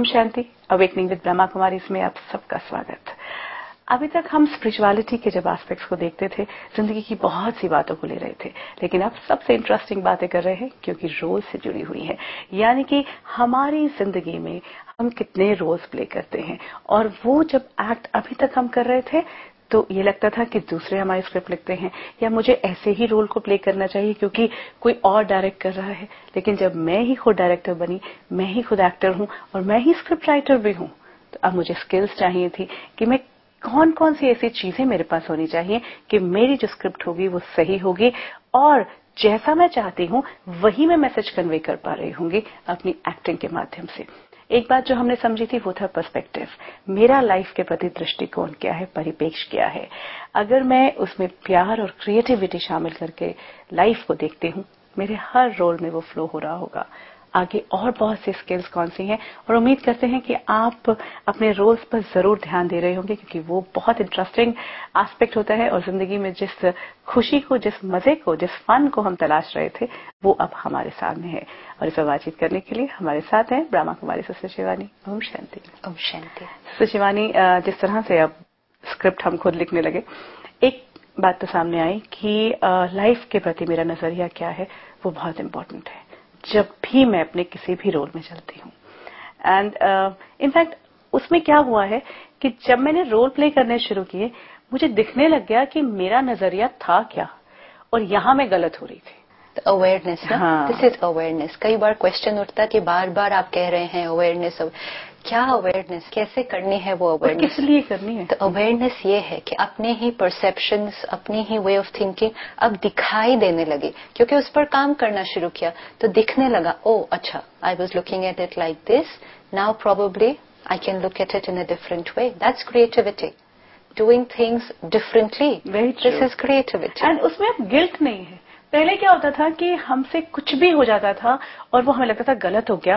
Shanti. Awakening with Brahma Kumari इसमें आप सबका स्वागत। अभी तक हम स्पिरिचुअलिटी के जब एस्पेक्ट्स को देखते थे, जिंदगी की बहुत सी बातों को ले रहे थे, लेकिन अब सबसे इंटरेस्टिंग बातें कर रहे हैं क्योंकि रोल से जुड़ी हुई है। यानी कि हमारी जिंदगी में हम कितने रोल्स प्ले करते हैं, और वो जब एक्ट अभी तक हम कर रहे थे तो ये लगता था कि दूसरे हमारी स्क्रिप्ट लिखते हैं या मुझे ऐसे ही रोल को प्ले करना चाहिए क्योंकि कोई और डायरेक्ट कर रहा है। लेकिन जब मैं ही खुद डायरेक्टर बनी, मैं ही खुद एक्टर हूं और मैं ही स्क्रिप्ट राइटर भी हूं, तो अब मुझे स्किल्स चाहिए थी कि मैं कौन कौन सी ऐसी चीजें मेरे पास होनी चाहिए कि मेरी जो स्क्रिप्ट होगी वो सही होगी और जैसा मैं चाहती हूं वही मैं मैसेज कन्वे कर पा रही होंगी अपनी एक्टिंग के माध्यम से। एक बात जो हमने समझी थी वो था पर्सपेक्टिव। मेरा लाइफ के प्रति दृष्टिकोण क्या है, परिपेक्ष क्या है। अगर मैं उसमें प्यार और क्रिएटिविटी शामिल करके लाइफ को देखती हूं, मेरे हर रोल में वो फ्लो हो रहा होगा। आगे और बहुत सी स्किल्स कौन सी हैं, और उम्मीद करते हैं कि आप अपने रोल्स पर जरूर ध्यान दे रहे होंगे क्योंकि वो बहुत इंटरेस्टिंग एस्पेक्ट होता है और जिंदगी में जिस खुशी को, जिस मजे को, जिस फन को हम तलाश रहे थे वो अब हमारे सामने है। और इस पर बातचीत करने के लिए हमारे साथ हैं ब्रह्मा कुमारी सिस्टर शिवानी। ओम शांति। ओम शांति। सिस्टर शिवानी, जिस तरह से अब स्क्रिप्ट हम खुद लिखने लगे, एक बात तो सामने आई कि लाइफ के प्रति मेरा नजरिया क्या है वो बहुत इंपॉर्टेंट है जब भी मैं अपने किसी भी रोल में चलती हूँ। एंड इनफैक्ट उसमें क्या हुआ है कि जब मैंने रोल प्ले करने शुरू किए, मुझे दिखने लग गया कि मेरा नजरिया था क्या और यहां मैं गलत हो रही थी। अवेयरनेस ना, दिस इज अवेयरनेस। कई बार क्वेश्चन उठता कि बार बार आप कह रहे हैं अवेयरनेस, क्या अवेयरनेस, कैसे करनी है वो अवेयरनेस, किस लिए करनी है? तो अवेयरनेस ये है कि अपने ही परसेप्शंस, अपनी ही वे ऑफ थिंकिंग अब दिखाई देने लगे, क्योंकि उस पर काम करना शुरू किया तो दिखने लगा, ओ अच्छा, I was looking at it like this, now probably I can look at it in a different way. That's creativity, doing things differently. This is creativity. And उसमें अब गिल्ट नहीं है। पहले क्या होता था कि हमसे कुछ भी हो जाता था और वो हमें लगता था गलत हो गया,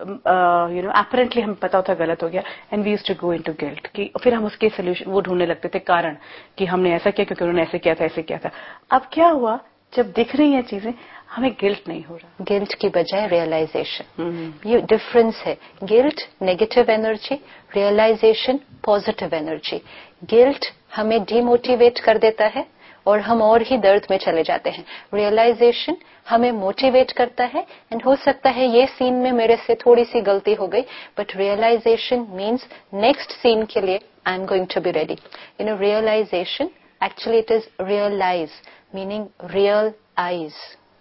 अपरेंटली हमें पता होता गलत हो गया, and we used to go into guilt कि फिर हम उसके सोल्यूशन वो ढूंढने लगते थे, कारण कि हमने ऐसा किया क्योंकि उन्होंने ऐसे किया था, ऐसे किया था। अब क्या हुआ, जब दिख रही हैं चीजें हमें गिल्ट नहीं हो रहा। गिल्ट की बजाय रियलाइजेशन, ये डिफरेंस है। Guilt negative energy, realisation positive energy. Guilt हमें डिमोटिवेट कर देता है और हम और ही दर्द में चले जाते हैं। रियलाइजेशन हमें मोटिवेट करता है, एंड हो सकता है ये सीन में मेरे से थोड़ी सी गलती हो गई, but realisation means next scene के लिए I am going to be ready. Realisation actually it is realise, meaning real eyes.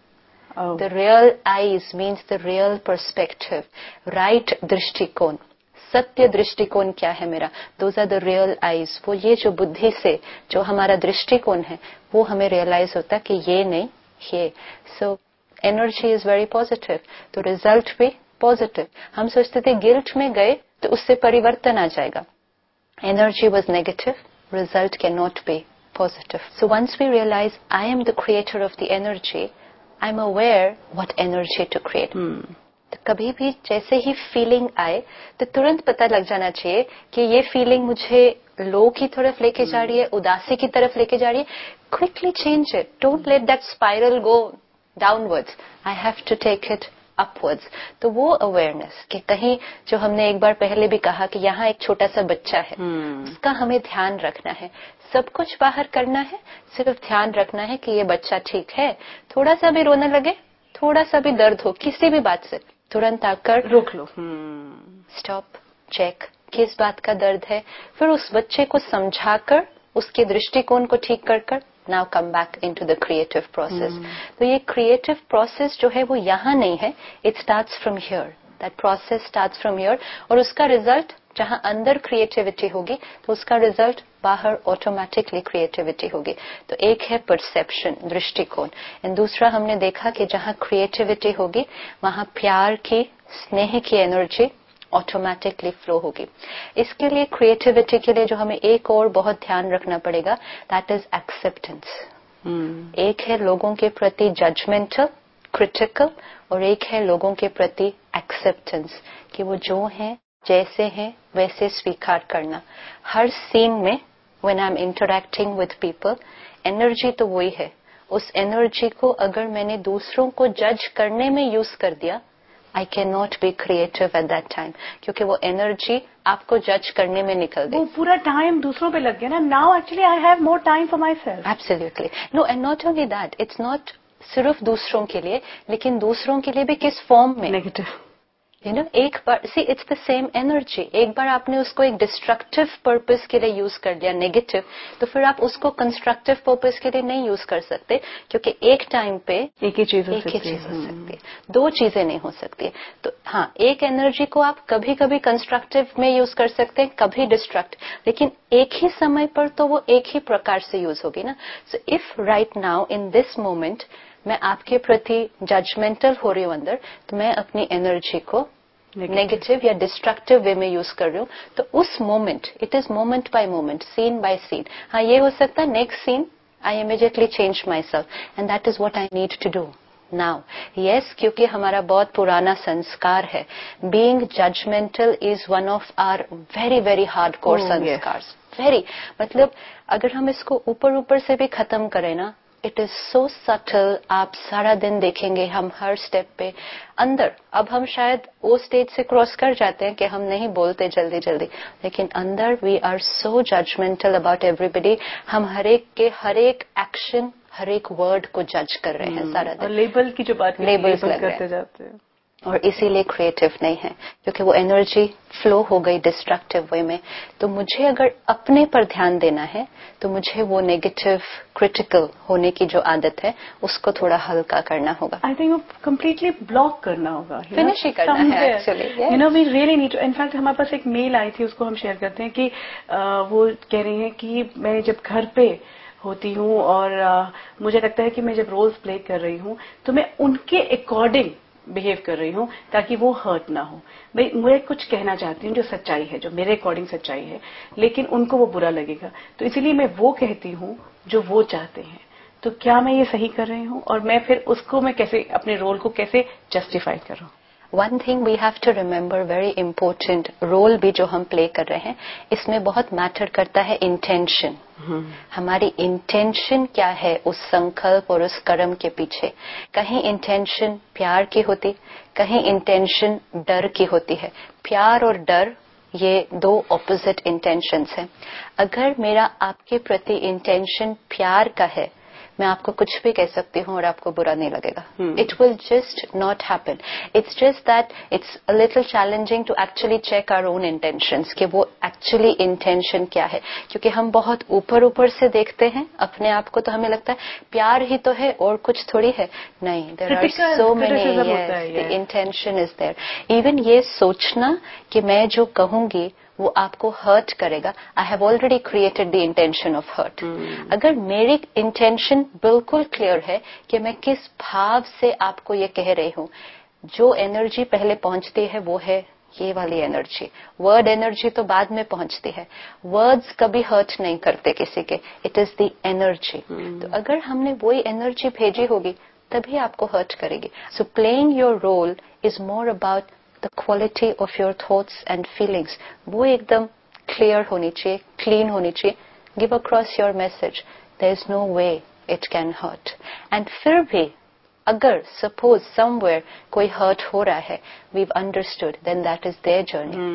The real eyes means the real perspective, right दृष्टिकोण। सत्य दृष्टिकोण क्या है मेरा, those are the real eyes। वो ये जो बुद्धि से जो हमारा दृष्टिकोण है वो हमें रियलाइज होता कि ये नहीं ये। So energy is very positive, तो रिजल्ट भी पॉजिटिव। हम सोचते थे गिल्ट में गए तो उससे परिवर्तन आ जाएगा। Energy was negative, result can not be positive. So once we realise I am the creator of the energy, I'm aware what energy to create। तो कभी भी जैसे ही फीलिंग आए तो तुरंत पता लग जाना चाहिए कि ये फीलिंग मुझे लो की तरफ लेके जा रही है, उदासी की तरफ लेके जा रही है। Quickly change it, don't let that spiral go downwards, I have to take it upwards. तो वो अवेयरनेस कि कहीं, जो हमने एक बार पहले भी कहा कि यहाँ एक छोटा सा बच्चा है, उसका हमें ध्यान रखना है। सब कुछ बाहर करना है, सिर्फ ध्यान रखना है कि ये बच्चा ठीक है। थोड़ा सा भी रोने लगे, थोड़ा सा भी दर्द हो किसी भी बात से, तुरंत आकर रोक लो। स्टॉप, चेक किस बात का दर्द है, फिर उस बच्चे को समझाकर उसके दृष्टिकोण को ठीक कर now come back into the creative process. तो ये क्रिएटिव प्रोसेस जो है वो यहाँ नहीं है, it starts from here. That process starts from here, और उसका रिजल्ट जहाँ अंदर क्रिएटिविटी होगी तो उसका रिजल्ट बाहर ऑटोमेटिकली क्रिएटिविटी होगी। तो एक है परसेप्शन, दृष्टिकोण, एंड दूसरा हमने देखा कि जहाँ क्रिएटिविटी होगी वहाँ प्यार की, स्नेह की एनर्जी ऑटोमेटिकली फ्लो होगी। इसके लिए क्रिएटिविटी के लिए जो हमें एक और बहुत ध्यान रखना पड़ेगा, दैट इज एक्सेप्टेंस। एक है लोगों के प्रति जजमेंटल, क्रिटिकल, और एक है लोगों के प्रति एक्सेप्टेंस, कि वो जो हैं, जैसे हैं वैसे स्वीकार करना। हर सीन में when I am interacting with people, energy तो वही है। उस एनर्जी को अगर मैंने दूसरों को जज करने में यूज कर दिया I can not be creative at that time, क्योंकि वो एनर्जी आपको जज करने में निकल गई। वो पूरा टाइम दूसरों पे लग गया ना। Now actually I have more time for myself. Absolutely. No, and not only that, it's not सिर्फ दूसरों के लिए, लेकिन दूसरों के लिए भी किस फॉर्म में? नेगेटिव। यू नो, एक बार see it's the same energy, एक बार आपने उसको एक डिस्ट्रक्टिव पर्पस के लिए यूज कर लिया, नेगेटिव, तो फिर आप उसको कंस्ट्रक्टिव पर्पस के लिए नहीं यूज कर सकते, क्योंकि एक टाइम पे एक ही चीज हो सकती है, दो चीजें नहीं हो सकती। तो हाँ, एक एनर्जी को आप कभी कभी कंस्ट्रक्टिव में यूज कर सकते हैं, कभी डिस्ट्रक्टिव, लेकिन एक ही समय पर तो वो एक ही प्रकार से यूज होगी ना। So if right now in this moment मैं आपके प्रति जजमेंटल हो रही हूं अंदर, तो मैं अपनी एनर्जी को नेगेटिव या डिस्ट्रक्टिव वे में यूज कर रही हूँ, तो उस moment, it is moment by moment, scene by scene. हाँ, ये हो सकता है next scene I immediately change myself, and that is what I need to do now. Yes, क्योंकि हमारा बहुत पुराना संस्कार है, being judgemental is one of our very very hardcore संस्कार। वेरी, मतलब अगर हम इसको ऊपर ऊपर से भी खत्म करें ना, इट इज सो सटल। आप सारा दिन देखेंगे, हम हर स्टेप पे अंदर, अब हम शायद वो स्टेज से क्रॉस कर जाते हैं कि हम नहीं बोलते जल्दी जल्दी, लेकिन अंदर we are so judgemental about everybody. हम हर एक के हर एक एक्शन, हर एक वर्ड को जज कर रहे हैं सारा दिन। और लेबल की जो बात, लेबल्स करते जाते हैं, और इसीलिए क्रिएटिव नहीं है, क्योंकि वो एनर्जी फ्लो हो गई डिस्ट्रक्टिव वे में। तो मुझे अगर अपने पर ध्यान देना है, तो मुझे वो नेगेटिव क्रिटिकल होने की जो आदत है, उसको थोड़ा हल्का करना होगा। आई थिंक वो कम्प्लीटली ब्लॉक करना होगा, फिनिश ही करना है actually. You know, we really need to. In fact हमारे पास एक मेल आई थी, उसको हम शेयर करते हैं कि वो कह रही है कि मैं जब घर पे होती हूँ और मुझे लगता है कि मैं जब रोल्स प्ले कर रही हूँ, तो मैं उनके अकॉर्डिंग बिहेव कर रही हूँ ताकि वो हर्ट ना हो। भाई, मैं कुछ कहना चाहती हूँ जो सच्चाई है, जो मेरे अकॉर्डिंग सच्चाई है, लेकिन उनको वो बुरा लगेगा, तो इसीलिए मैं वो कहती हूँ जो वो चाहते हैं। तो क्या मैं ये सही कर रही हूँ? और मैं फिर उसको मैं कैसे, अपने रोल को कैसे जस्टिफाई कर रहा हूँ? One thing we have to remember, very important, role भी जो हम प्ले कर रहे हैं, इसमें बहुत मैटर करता है इंटेंशन। हमारी इंटेंशन क्या है उस संकल्प और उस कर्म के पीछे। कहीं इंटेंशन प्यार की होती, कहीं इंटेंशन डर की होती है। प्यार और डर, ये दो ऑपोजिट इंटेंशंस हैं। अगर मेरा आपके प्रति इंटेंशन प्यार का है, मैं आपको कुछ भी कह सकती हूँ और आपको बुरा नहीं लगेगा। It will just not happen. It's just that it's a little challenging to actually check our own intentions, कि वो एक्चुअली इंटेंशन क्या है। क्योंकि हम बहुत ऊपर ऊपर से देखते हैं अपने आप को, तो हमें लगता है प्यार ही तो है और कुछ थोड़ी है। नहीं, there are so many, intention is there. Even ये सोचना कि मैं जो कहूंगी वो आपको हर्ट करेगा, I have already created the intention of hurt. अगर मेरी इंटेंशन बिल्कुल क्लियर है कि मैं किस भाव से आपको ये कह रही हूँ, जो एनर्जी पहले पहुंचती है वो है ये वाली एनर्जी। वर्ड एनर्जी तो बाद में पहुंचती है, वर्ड्स कभी हर्ट नहीं करते किसी के, इट इज द एनर्जी। तो अगर हमने वही एनर्जी भेजी होगी तभी आपको हर्ट करेगी। So playing your role is more about the quality of your thoughts and feelings. वो एकदम clear होनी चाहिए, clean होनी चाहिए. Give across your message. There is no way it can hurt. And फिर भी अगर suppose somewhere कोई hurt हो रहा है, we've understood, then that is their journey.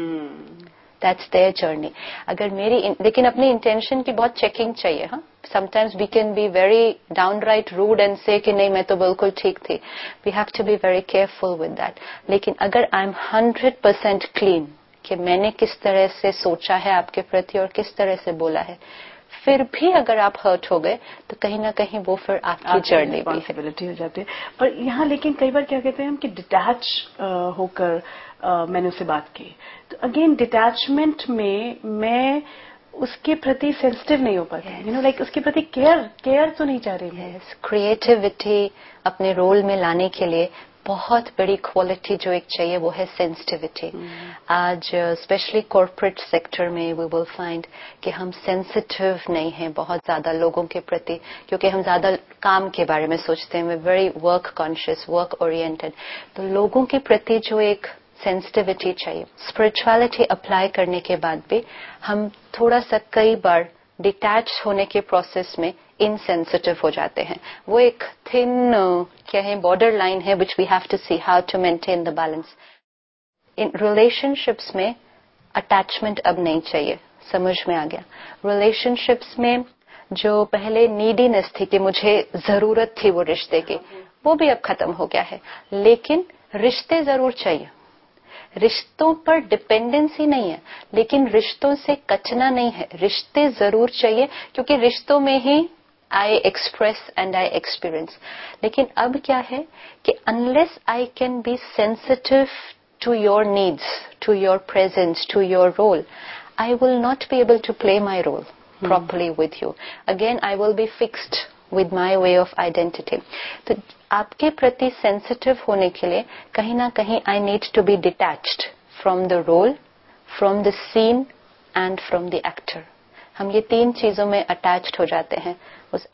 That's their journey. अगर मेरी लेकिन अपनी इंटेंशन की बहुत चेकिंग चाहिए। हाँ, sometimes we can be very downright rude and say कि नहीं मैं तो बिल्कुल ठीक थी। We have to be very careful with that. लेकिन अगर I'm 100% clean कि मैंने किस तरह से सोचा है आपके प्रति और किस तरह से बोला है, फिर भी अगर आप हर्ट हो गए तो कहीं ना कहीं वो फिर आपकी जर्नी रिस्पॉन्सिबिलिटी हो जाती है। और यहाँ लेकिन कई बार क्या कहते हैं हम कि डिटैच होकर मैंने उससे बात की, तो अगेन डिटैचमेंट में मैं उसके प्रति सेंसिटिव नहीं हो पाती, यू नो, लाइक उसके प्रति केयर तो नहीं चाह रही। क्रिएटिविटी अपने रोल में लाने के लिए बहुत बड़ी क्वालिटी जो एक चाहिए वो है सेंसिटिविटी। आज स्पेशली कॉर्पोरेट सेक्टर में वी विल फाइंड कि हम सेंसिटिव नहीं हैं बहुत ज्यादा लोगों के प्रति, क्योंकि हम ज्यादा काम के बारे में सोचते हैं, very work conscious, work oriented. तो लोगों के प्रति जो एक सेंसिटिविटी चाहिए, स्पिरिचुअलिटी अप्लाई करने के बाद भी हम थोड़ा सा कई बार डिटैच होने के प्रोसेस में इनसेंसिटिव हो जाते हैं। वो एक थिन क्या है बॉर्डर लाइन है which we have to see how to maintain the balance. In relationships में अटैचमेंट अब नहीं चाहिए, समझ में आ गया। रिलेशनशिप्स में जो पहले नीडीनेस थी कि मुझे जरूरत थी वो रिश्ते की, वो भी अब खत्म हो गया है। लेकिन रिश्ते जरूर चाहिए, रिश्तों पर डिपेंडेंसी नहीं है, लेकिन रिश्तों से कचना नहीं है। रिश्ते जरूर चाहिए क्योंकि रिश्तों में ही I express and I experience. लेकिन अब क्या है कि unless I can be sensitive to your needs, to your presence, to your role, I will not be able to play my role properly with you. Again, I will be fixed with my way of identity. तो आपके प्रति sensitive होने के लिए कहीं ना कहीं I need to be detached from the role, from the scene and from the actor. हम ये तीन चीजों में attached हो जाते हैं। उस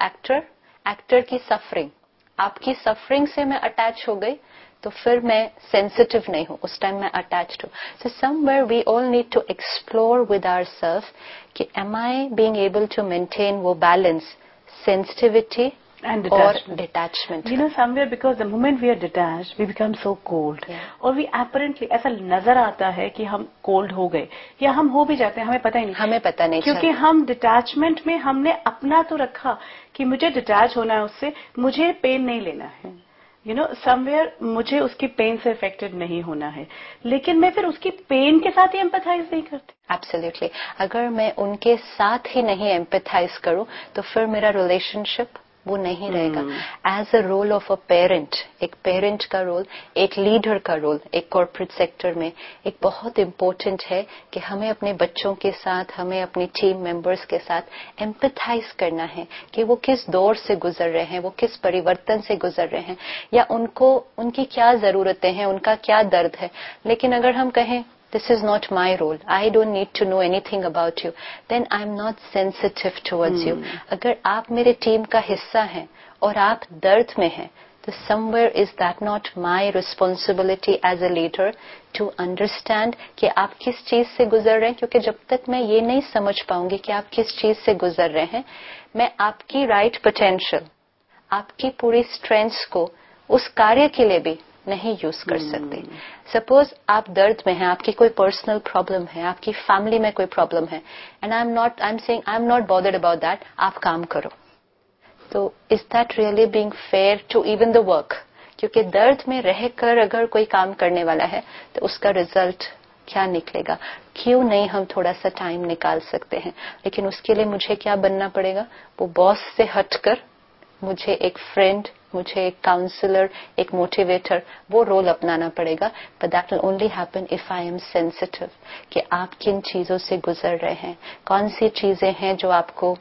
actor की suffering, आपकी suffering से मैं attach हो गई तो फिर मैं सेंसिटिव नहीं हूं, उस टाइम मैं अटैच्ड हूं। So somewhere we all need to explore with ourselves कि am I being able to maintain वो बैलेंस, सेंसिटिविटी और detachment. You know, somewhere because the moment we are detached, we become so cold. और we apparently ऐसा नजर आता है कि हम कोल्ड हो गए या हम हो भी जाते हैं, हमें पता ही नहीं, हमें पता नहीं, क्योंकि हम डिटैचमेंट में हमने अपना तो रखा कि मुझे डिटैच होना है उससे, मुझे पेन नहीं लेना है। यू नो, समवेयर मुझे उसकी पेन से अफेक्टेड नहीं होना है, लेकिन मैं फिर उसकी पेन के साथ ही एम्पैथाइज नहीं करती। एब्सोल्युटली। अगर मैं उनके साथ ही नहीं एम्पैथाइज करूं तो फिर मेरा रिलेशनशिप वो नहीं रहेगा। As a role of a parent, एक पेरेंट का रोल, एक लीडर का रोल एक कॉर्पोरेट सेक्टर में एक बहुत इम्पोर्टेंट है कि हमें अपने बच्चों के साथ, हमें अपनी टीम मेंबर्स के साथ एम्पैथाइज करना है कि वो किस दौर से गुजर रहे हैं, वो किस परिवर्तन से गुजर रहे हैं, या उनको उनकी क्या जरूरतें हैं, उनका क्या दर्द है। लेकिन अगर हम कहें this is not my role, I don't need to know anything about you, then I'm not sensitive towards you. अगर आप मेरे टीम का हिस्सा हैं और आप दर्द में हैं तो somewhere is that not my responsibility as a leader to understand कि आप किस चीज से गुजर रहे हैं। क्योंकि जब तक मैं ये नहीं समझ पाऊंगी कि आप किस चीज से गुजर रहे हैं, मैं आपकी राइट पोटेंशियल, आपकी पूरी स्ट्रेंथ्स को उस कार्य के लिए भी नहीं यूज कर सकते। सपोज आप दर्द में हैं, आपकी कोई पर्सनल प्रॉब्लम है, आपकी फैमिली में कोई प्रॉब्लम है, and I am saying I am not bothered about that, आप काम करो, तो is that really being fair to even the work? क्योंकि दर्द में रहकर अगर कोई काम करने वाला है तो उसका रिजल्ट क्या निकलेगा? क्यों नहीं हम थोड़ा सा टाइम निकाल सकते हैं? लेकिन उसके लिए मुझे क्या बनना पड़ेगा? वो बॉस से हटकर मुझे एक फ्रेंड, मुझे एक काउंसलर, एक मोटिवेटर, वो रोल अपनाना पड़ेगा। But that will only happen if I am sensitive कि आप किन चीजों से गुजर रहे हैं, कौन सी चीजें हैं जो आपको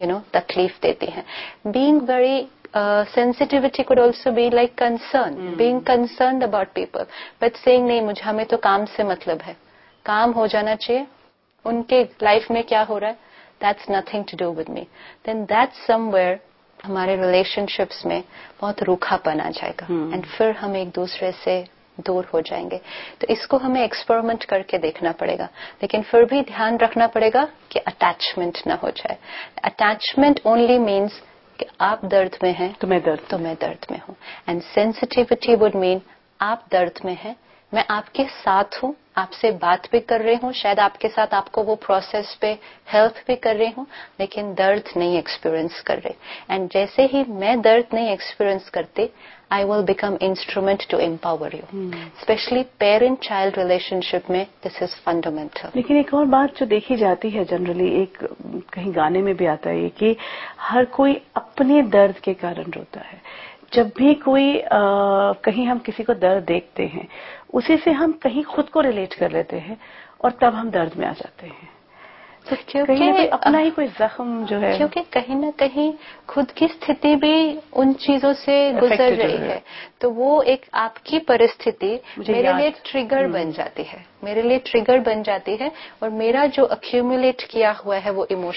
तकलीफ देती हैं। Being very sensitivity could also be like concern, being concerned about people, but saying नहीं, हमें तो काम से मतलब है, काम हो जाना चाहिए, उनके लाइफ में क्या हो रहा है, that's nothing to do with me, then that's somewhere हमारे रिलेशनशिप्स में बहुत रूखापन आ जाएगा एंड फिर हम एक दूसरे से दूर हो जाएंगे। तो इसको हमें एक्सपेरिमेंट करके देखना पड़ेगा, लेकिन फिर भी ध्यान रखना पड़ेगा कि अटैचमेंट ना हो जाए। अटैचमेंट ओनली मीन्स कि आप दर्द में हैं तो मैं दर्द में हूं, एंड सेंसिटिविटी वुड मीन आप दर्द में हैं, मैं आपके साथ हूं, आपसे बात भी कर रही हूं, शायद आपके साथ आपको वो प्रोसेस पे हेल्प भी कर रही हूं, लेकिन दर्द नहीं एक्सपीरियंस कर रही। एंड जैसे ही मैं दर्द नहीं एक्सपीरियंस करती, I will become instrument to empower you. Especially parent-child relationship में this is fundamental. लेकिन एक और बात जो देखी जाती है जनरली, एक कहीं गाने में भी आता है कि हर कोई अपने दर्द के कारण रोता है। जब भी कोई कहीं हम किसी को दर्द देखते हैं, उसी से हम कहीं खुद को रिलेट कर लेते हैं और तब हम दर्द में आ जाते हैं। तो क्योंकि अपना ही कोई जख्म जो है, क्योंकि कहीं ना कहीं खुद की स्थिति भी उन चीजों से गुजर रही है, तो वो एक आपकी परिस्थिति मेरे लिए ट्रिगर बन जाती है, मेरे लिए ट्रिगर बन जाती है, और मेरा जो अक्यूमुलेट किया हुआ है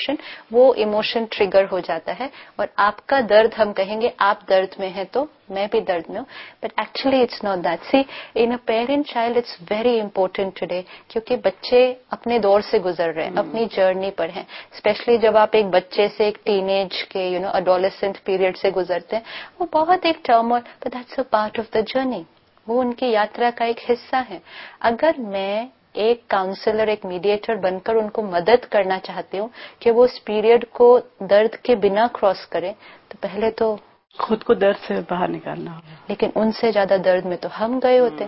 वो इमोशन ट्रिगर हो जाता है, और आपका दर्द, हम कहेंगे आप दर्द में है तो मैं भी दर्द में हूं, but actually it's not that. See, in a parent child it's very important today, क्योंकि बच्चे अपने दौर से गुजर रहे हैं, अपनी जर्नी पर हैं, स्पेशली जब आप एक बच्चे से एक टीनेज के एडोलेसेंट पीरियड से गुजरते हैं, वो बहुत एक turmoil, but that's a part of the journey, वो उनकी यात्रा का एक हिस्सा है। अगर मैं एक काउंसलर, एक मीडिएटर बनकर उनको मदद करना चाहती हूँ कि वो उस पीरियड को दर्द के बिना क्रॉस करें, तो पहले तो खुद को दर्द से बाहर निकालना होगा। लेकिन उनसे ज्यादा दर्द में तो हम गए होते,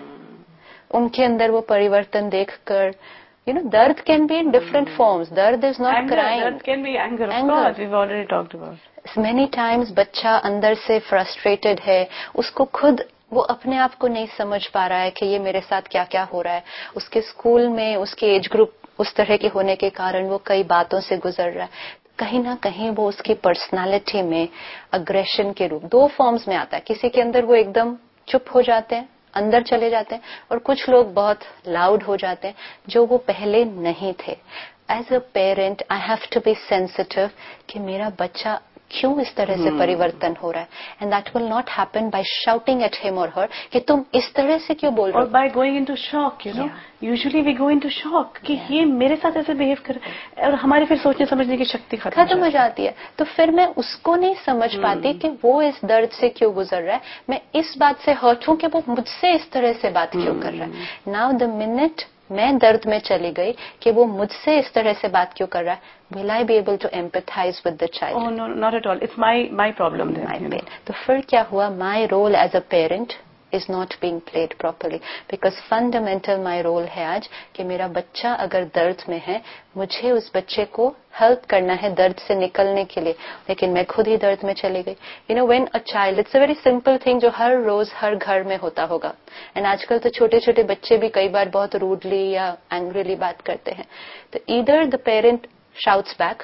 उनके अंदर वो परिवर्तन देखकर दर्द can be in different forms, दर्द इज नॉट क्राइम, दर्द can be anger, of course we have already talked about. Many times बच्चा अंदर से फ्रस्ट्रेटेड है, उसको खुद वो अपने आप को नहीं समझ पा रहा है कि ये मेरे साथ क्या क्या हो रहा है, उसके स्कूल में उसके एज ग्रुप उस तरह के होने के कारण वो कई बातों से गुजर रहा है, कहीं ना कहीं वो उसकी पर्सनालिटी में अग्रेशन के रूप 2 फॉर्म्स में आता है। किसी के अंदर वो एकदम चुप हो जाते हैं, अंदर चले जाते हैं, और कुछ लोग बहुत लाउड हो जाते हैं जो वो पहले नहीं थे। As a parent I have to be sensitive कि मेरा बच्चा क्यों इस तरह से परिवर्तन हो रहा है, and that will not happen by shouting at him और हर कि तुम इस तरह से क्यों बोल रहे हो, और by going into shock, you know, usually we go into shock कि ये मेरे साथ ऐसे बिहेव कर रहा है, और हमारी फिर सोचने समझने की शक्ति खत्म हो जाती है। तो फिर मैं उसको नहीं समझ पाती कि वो इस दर्द से क्यों गुजर रहा है, मैं इस बात से हर्ट हूं कि वो मुझसे इस तरह से बात क्यों कर रहा है। नाउ द मिनट मैं दर्द में चली गई कि वो मुझसे इस तरह से बात क्यों कर रहा है, will I be able to empathize with the child? Oh no, not at all. It's my problem then. My pain. तो फिर क्या हुआ, my role as a parent is not being played properly because fundamental my role है आज कि मेरा बच्चा अगर दर्द में है, मुझे उस बच्चे को हेल्प करना है दर्द से निकलने के लिए, लेकिन मैं खुद ही दर्द में चली गई। You know, when a child, it's a very simple thing जो हर रोज हर घर में होता होगा, एंड आजकल तो छोटे छोटे बच्चे भी कई बार बहुत रूडली या एंग्रीली बात करते हैं। तो either the parent shouts back,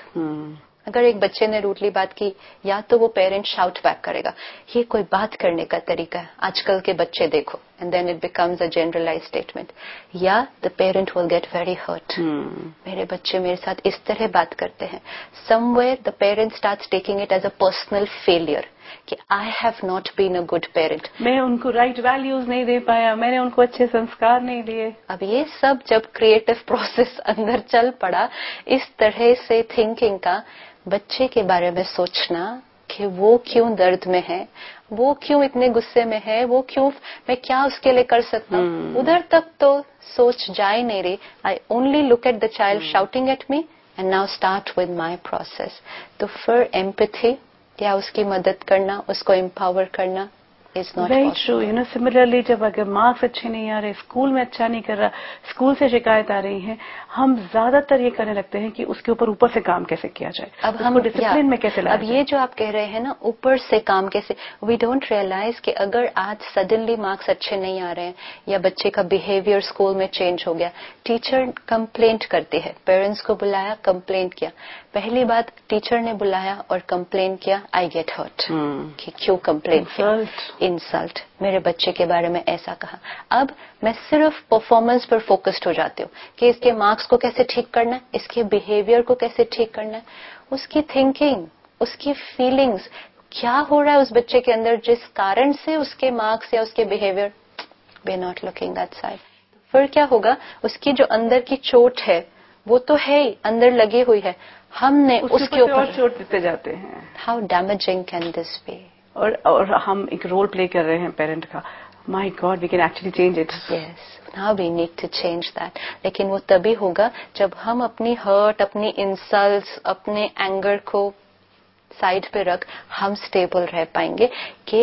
अगर एक बच्चे ने रूडली बात की, या तो वो पेरेंट शाउट बैक करेगा, ये कोई बात करने का तरीका है, आजकल के बच्चे देखो, and then it becomes a generalised statement, या the parent will get very hurt, मेरे बच्चे मेरे साथ इस तरह बात करते हैं। Somewhere the parent starts taking it as a personal failure कि I have not been a good parent, मैं उनको राइट वैल्यूज नहीं दे पाया, मैंने उनको अच्छे संस्कार नहीं दिए। अब ये सब जब क्रिएटिव प्रोसेस अंदर चल पड़ा, इस तरह से थिंकिंग का, बच्चे के बारे में सोचना कि वो क्यों दर्द में है, वो क्यों इतने गुस्से में है, वो क्यों, मैं क्या उसके लिए कर सकता हूँ, उधर तक तो सोच जा ही नहीं रही। I only look at the child shouting at me and now start with my process. तो फिर एम्पैथी या उसकी मदद करना, उसको एम्पावर करना is not very true. You know, similarly जब अगर मार्क्स अच्छे नहीं आ रहे, स्कूल में अच्छा नहीं कर रहा, स्कूल से शिकायत आ रही है, हम ज्यादातर ये करने लगते हैं कि उसके ऊपर से काम कैसे किया जाए, अब हम डिसिप्लिन में कैसे लाया अब ये जो आप कह रहे हैं ना, ऊपर से काम कैसे, वी डोंट रियलाइज कि अगर आज सडनली मार्क्स अच्छे नहीं आ रहे हैं या बच्चे का बिहेवियर स्कूल में चेंज हो गया, टीचर कंप्लेंट करती है, पेरेंट्स को बुलाया, कंप्लेंट किया, पहली बात टीचर ने बुलाया और कंप्लेन किया, आई गेट हर्ट कि क्यों कंप्लेन किया, इंसल्ट, मेरे बच्चे के बारे में ऐसा कहा। अब मैं सिर्फ परफॉर्मेंस पर फोकस्ड हो जाती हूँ कि इसके मार्क्स को कैसे ठीक करना है, इसके बिहेवियर को कैसे ठीक करना है, उसकी थिंकिंग, उसकी फीलिंग्स, क्या हो रहा है उस बच्चे के अंदर जिस कारण से उसके मार्क्स या उसके behaviour, we are not looking that side. फिर क्या होगा, उसकी जो अंदर की चोट है वो तो है ही, अंदर लगी हुई है, हमने उसके ऊपर चोट देते जाते हैं। How damaging can this be. और हम एक रोल प्ले कर रहे हैं पेरेंट का, my god we can actually change it. Yes, now we need to change that. लेकिन वो तभी होगा जब हम अपनी हर्ट, अपनी इंसल्ट्स, अपने एंगर को साइड पे रख हम स्टेबल रह पाएंगे कि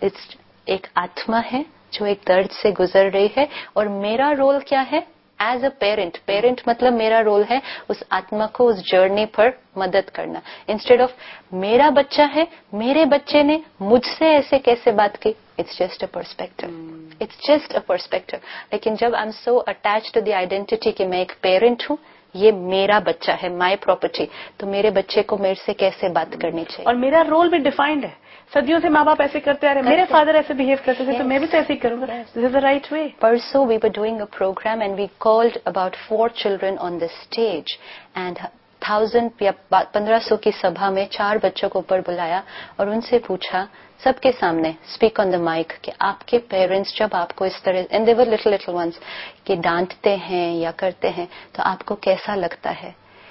एक आत्मा है जो एक दर्द से गुजर रही है, और मेरा रोल क्या है एज अ पेरेंट, पेरेंट मतलब मेरा रोल है उस आत्मा को उस जर्नी पर मदद करना, इंस्टेड ऑफ मेरा बच्चा है, मेरे बच्चे ने मुझसे ऐसे कैसे बात की, it's just a perspective, it's just a perspective. लेकिन जब I am so attached to the identity कि मैं एक पेरेंट हूँ, ये मेरा बच्चा है, माय प्रॉपर्टी, तो मेरे बच्चे को मेरे से कैसे बात करनी चाहिए, और मेरा रोल भी डिफाइंड है। सदियों से माँ बाप ऐसे करते आ रहे, मेरे फादर ऐसे बिहेव करते थे, तो मैं भी तो ऐसे ही करूंगा। This is the right way. परसों we were doing a programme and we called about 4 children on the stage and 1000 या 1500 की सभा में 4 बच्चों को ऊपर बुलाया और उनसे पूछा सबके सामने, स्पीक ऑन द माइक, कि आपके पेरेंट्स जब आपको इस तरह, and they were little ones, कि डांटते हैं या करते हैं तो आपको कैसा लगता है।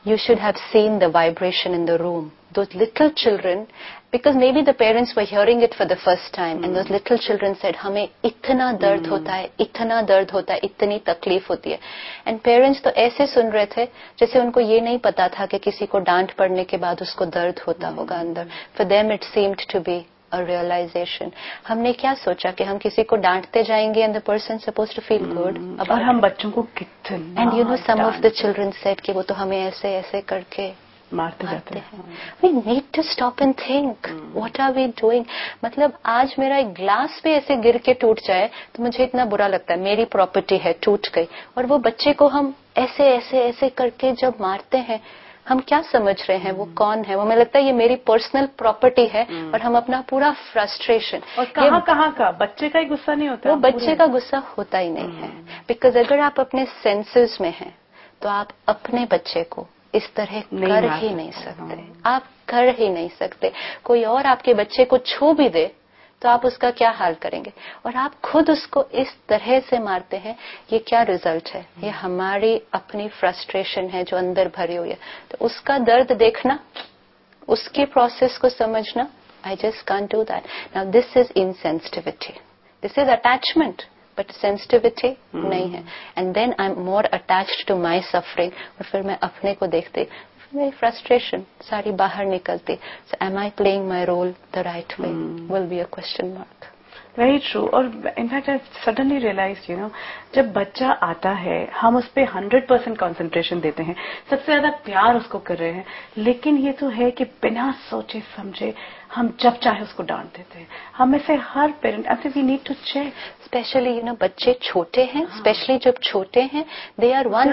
You should have seen the vibration in the room. Those little children, because maybe the parents were hearing it for the first time, and those little children said, हमें इतना दर्द होता है, इतना दर्द होता है, इतनी तकलीफ होती है. And parents तो ऐसे सुन रहे थे जैसे उनको ये नहीं पता था कि किसी को डांट पड़ने के बाद उसको दर्द होता होगा अंदर. For them it seemed to be a realization. हमने क्या सोचा कि हम किसी को डांटते जाएंगे and the person supposed to feel good about और हम बच्चों को कितना and you know some of the children said कि वो तो हमें ऐसे ऐसे करके मारते जाते हैं. We need to stop and think. What are we doing? मतलब आज मेरा एक ग्लास भी ऐसे गिर के टूट जाए तो मुझे इतना बुरा लगता है. मेरी प्रॉपर्टी है, टूट गई, और वो बच्चे को हम ऐसे ऐसे ऐसे करके जब मारते हैं, हम क्या समझ रहे हैं वो कौन है? वो मुझे लगता है ये मेरी पर्सनल प्रॉपर्टी है, और हम अपना पूरा फ्रस्ट्रेशन. और कहाँ का बच्चे का ही गुस्सा नहीं होता, वो बच्चे का गुस्सा होता ही नहीं है. बिकॉज अगर आप अपने सेंसेस में हैं तो आप अपने बच्चे को इस तरह कर ही नहीं सकते. आप कर ही नहीं सकते. कोई और आपके बच्चे को छू भी दे तो आप उसका क्या हाल करेंगे, और आप खुद उसको इस तरह से मारते हैं. ये क्या रिजल्ट है? ये हमारी अपनी फ्रस्ट्रेशन है जो अंदर भरी हुई है. तो उसका दर्द देखना, उसके प्रोसेस को समझना, I just can't do that. Now this is insensitivity, this is attachment, but sensitivity नहीं है. And then I am more attached to my suffering, और फिर मैं अपने को देखते मेरी फ्रस्ट्रेशन सारी बाहर निकलती. So am I playing my role the right way will be a question mark. Very true. और इनफैक्ट आई सडनली रियलाइज जब बच्चा आता है हम उस पर 100% कॉन्सेंट्रेशन देते हैं, सबसे ज्यादा प्यार उसको कर रहे हैं, लेकिन ये तो है कि बिना सोचे समझे हम जब चाहे उसको डांट देते हैं. हम में से हर parent, I think we need to check. Specially बच्चे छोटे हैं, स्पेशली जब छोटे हैं, दे आर वन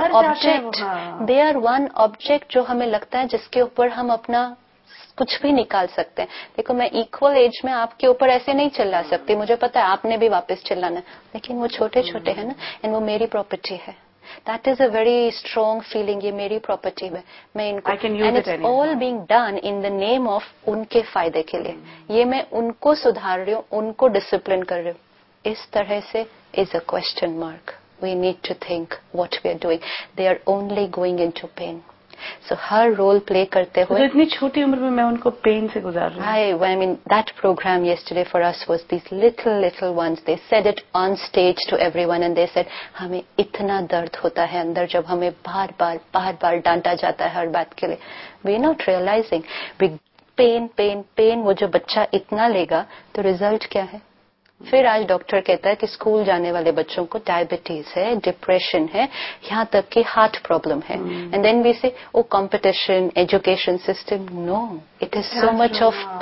ऑब्जेक्ट जो हमें लगता है जिसके ऊपर हम अपना कुछ भी निकाल सकते हैं. देखो, मैं इक्वल एज में आपके ऊपर ऐसे नहीं चिल्ला सकती, मुझे पता है आपने भी वापस चिल्लाना, लेकिन वो छोटे छोटे हैं ना, एंड वो मेरी प्रॉपर्टी है. That is a very strong feeling. ये मेरी प्रॉपर्टी है, मैं इनको, and it's all being done in the name of उनके फायदे के लिए. ये मैं उनको सुधार रही हूँ, उनको डिसिप्लिन कर रही हूँ. इस तरह से is a question mark. We need to think what we are doing. They are only going into pain. So हर रोल प्ले करते हुए, तो इतनी छोटी उम्र में मैं उनको पेन से गुजार रही हूँ. I mean that program yesterday for us was these little ones. They said it on stage to everyone and they said हमें इतना दर्द होता है अंदर जब हमें बार बार डांटा जाता है हर बात के लिए. We not realizing big pain वो जो बच्चा इतना लेगा तो रिजल्ट क्या है? फिर आज डॉक्टर कहता है कि स्कूल जाने वाले बच्चों को डायबिटीज है, डिप्रेशन है, यहाँ तक कि हार्ट प्रॉब्लम है. And then we say oh competition, education system. No, it is so much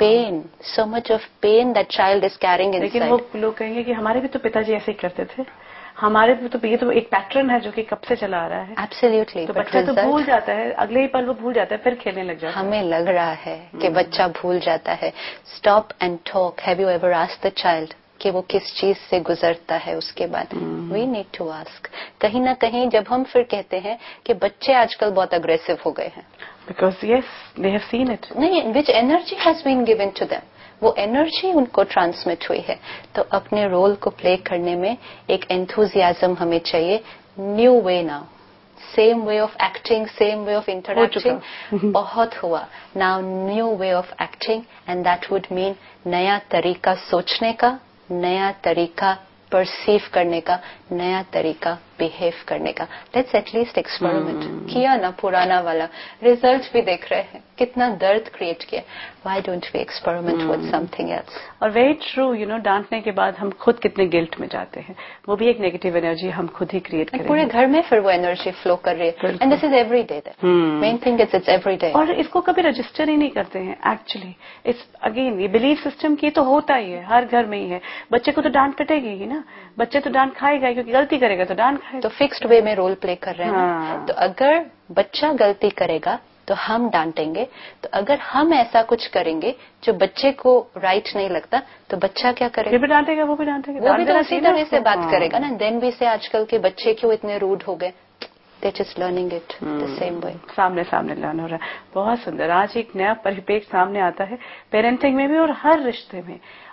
of pain that child is carrying inside. लेकिन वो लोग कहेंगे कि हमारे भी तो पिताजी ऐसे ही करते थे, हमारे भी तो, ये तो एक पैटर्न है जो कि कब से चला आ रहा है. एब्सोल्युटली. तो बच्चा तो भूल जाता है, अगले ही पल वो भूल जाता है, फिर खेलने लग जाता है. हमें लग रहा है कि बच्चा भूल जाता है. Stop and talk. Have you ever asked the child कि वो किस चीज से गुजरता है उसके बाद? We need to ask. कहीं ना कहीं जब हम फिर कहते हैं कि बच्चे आजकल बहुत अग्रेसिव हो गए हैं, because yes they have seen it. नहीं, which energy has been given to them, वो एनर्जी उनको ट्रांसमिट हुई है. तो अपने रोल को प्ले करने में एक एंथुजियाज्म हमें चाहिए. New way now, same way of acting, same way of interacting बहुत हुआ. Now new way of acting, and that would mean नया तरीका सोचने का, नया तरीका परसीव करने का, नया तरीका बिहेव करने का. Let's at least experiment. किया ना पुराना वाला, रिजल्ट भी देख रहे हैं, कितना दर्द क्रिएट किया. Why don't we experiment with something else? और वेरी ट्रू. डांटने के बाद हम खुद कितने गिल्ट में जाते हैं, वो भी एक नेगेटिव एनर्जी हम खुद ही क्रिएट करें. पूरे घर में फिर वो एनर्जी फ्लो कर रही है. And this is every day. Main thing is it's every day. और इसको कभी रजिस्टर ही नहीं करते हैं एक्चुअली. इट्स अगेन ये बिलीफ सिस्टम की तो होता ही है, हर घर में ही है. बच्चे को तो डांट पिटेगी ही ना, बच्चे तो डांट खाएगा क्योंकि गलती करेगा तो डांट खाएगा. तो फिक्स्ड वे में रोल प्ले कर रहे हैं ना. तो अगर बच्चा गलती करेगा तो हम डांटेंगे. तो अगर हम ऐसा कुछ करेंगे जो बच्चे को राइट नहीं लगता, तो बच्चा क्या करेगा? वो भी डांटेगा, वो भी तो उसी तरह से बात करेगा ना. देन भी से आजकल के बच्चे क्यों इतने रूड हो गए? They're just learning it the same way. सामने लर्न हो रहा है. बहुत सुंदर. आज एक नया परिपेक्ष सामने आता है पेरेंटिंग में भी और हर रिश्ते में.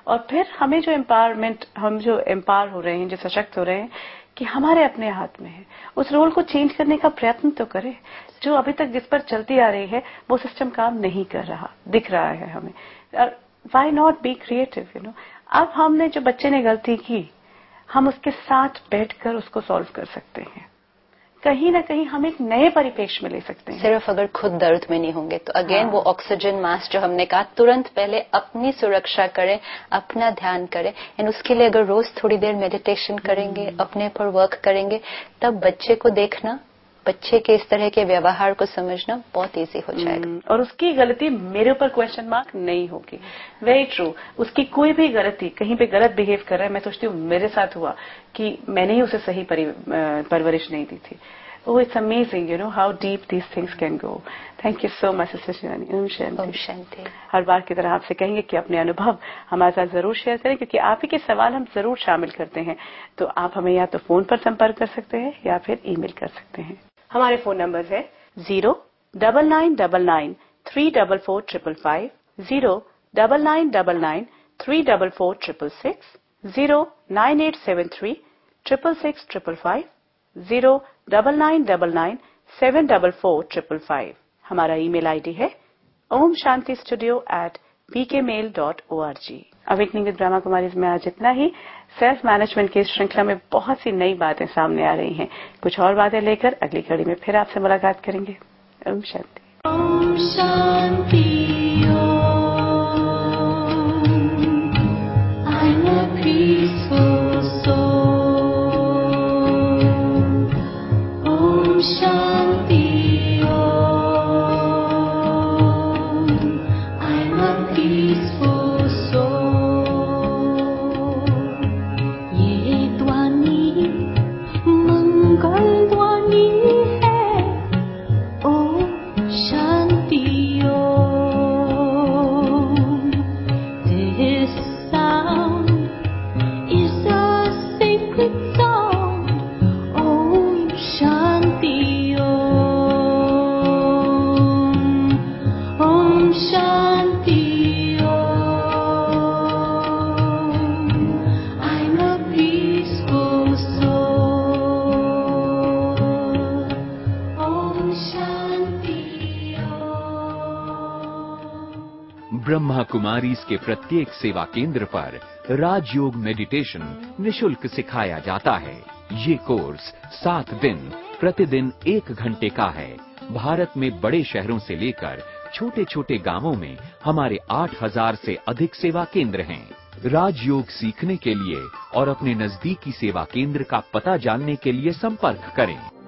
और फिर हमें जो एम्पावरमेंट, हम जो एम्पावर हो रहे हैं, जो सशक्त हो रहे हैं कि हमारे अपने हाथ में है, उस रोल को चेंज करने का प्रयत्न तो करें। जो अभी तक जिस पर चलती आ रही है वो सिस्टम काम नहीं कर रहा, दिख रहा है हमें। Why not be creative, you know. अब हमने, जो बच्चे ने गलती की, हम उसके साथ बैठकर उसको सॉल्व कर सकते हैं। कहीं ना कहीं हम एक नए परिपेक्ष में ले सकते हैं। सिर्फ अगर खुद दर्द में नहीं होंगे तो अगेन वो ऑक्सीजन मास्क जो हमने कहा, तुरंत पहले अपनी सुरक्षा करें, अपना ध्यान करें। एंड उसके लिए अगर रोज थोड़ी देर मेडिटेशन करेंगे, अपने पर वर्क करेंगे, तब बच्चे को देखना, बच्चे के इस तरह के व्यवहार को समझना बहुत इजी हो जाएगा। और उसकी गलती मेरे ऊपर क्वेश्चन मार्क नहीं होगी। Very true. उसकी कोई भी गलती, कहीं पे गलत बिहेव कर रहा है, मैं सोचती हूँ मेरे साथ हुआ कि मैंने ही उसे सही परवरिश नहीं दी थी। Oh, it's amazing, you know, how deep these things can go. Thank you so much sister Shivani. ओम शांति। ओम शांति। हर बार की तरह आपसे कहेंगे कि अपने अनुभव हमारे साथ जरूर शेयर करें, क्योंकि आप ही के सवाल हम जरूर शामिल करते हैं। तो आप हमें या तो फोन पर संपर्क कर सकते हैं या फिर ईमेल कर सकते हैं। हमारे फोन नंबर है 09999344555, 099993446, 09873666555, 09999744555। हमारा ईमेल आईडी है omshantistudio@pkmail.org। Awakening with Brahma Kumaris में आज इतना ही। सेल्फ मैनेजमेंट की श्रृंखला में बहुत सी नई बातें सामने आ रही हैं। कुछ और बातें लेकर अगली कड़ी में फिर आपसे मुलाकात करेंगे। ओम शांति। ओम शांति। I'm a peaceful soul. Om Shanti. I'm a peaceful soul. ये ध्वनि मंगल ध्वनि है। ओम शांति ओम। This sound is a sacred sound. Om Shanti Om. Om Shanti Om. I'm a peaceful soul. Om Shanti Om. Brahma Kumari के प्रत्येक सेवा केंद्र पर राजयोग मेडिटेशन निशुल्क सिखाया जाता है। ये कोर्स 7 दिन प्रतिदिन 1 घंटे का है। भारत में बड़े शहरों से लेकर छोटे छोटे गांवों में हमारे 8000 से अधिक सेवा केंद्र हैं। राजयोग सीखने के लिए और अपने नजदीकी सेवा केंद्र का पता जानने के लिए संपर्क करें।